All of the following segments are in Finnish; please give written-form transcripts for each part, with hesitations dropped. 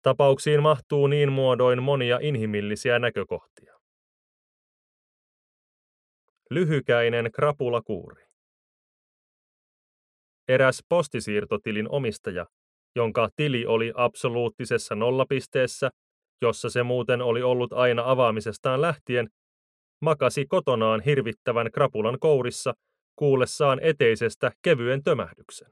Tapauksiin mahtuu niin muodoin monia inhimillisiä näkökohtia. Lyhykäinen krapulakuuri. Eräs postisiirtotilin omistaja, jonka tili oli absoluuttisessa nollapisteessä, jossa se muuten oli ollut aina avaamisestaan lähtien, makasi kotonaan hirvittävän krapulan kourissa kuullessaan eteisestä kevyen tömähdyksen.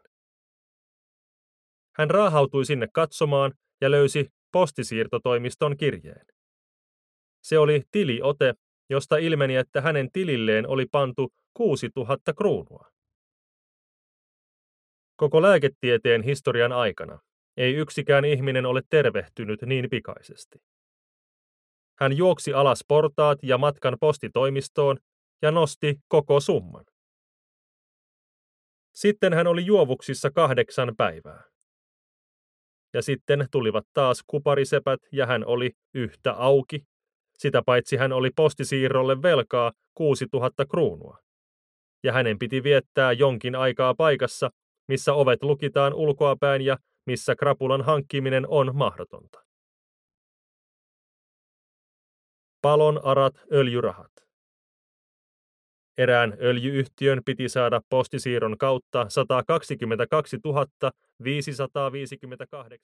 Hän raahautui sinne katsomaan ja löysi postisiirtotoimiston kirjeen. Se oli tiliote, josta ilmeni, että hänen tililleen oli pantu 6000 kruunua. Koko lääketieteen historian aikana ei yksikään ihminen ole tervehtynyt niin pikaisesti. Hän juoksi alas portaat ja matkan postitoimistoon ja nosti koko summan. Sitten hän oli juovuksissa 8 päivää. Ja sitten tulivat taas kuparisepät ja hän oli yhtä auki. Sitä paitsi hän oli postisiirrolle velkaa 6000 kruunua. Ja hänen piti viettää jonkin aikaa paikassa, missä ovet lukitaan ulkoapäin ja missä krapulan hankkiminen on mahdotonta. Palon arat öljyrahat. Erään öljyyhtiön piti saada postisiirron kautta 122 558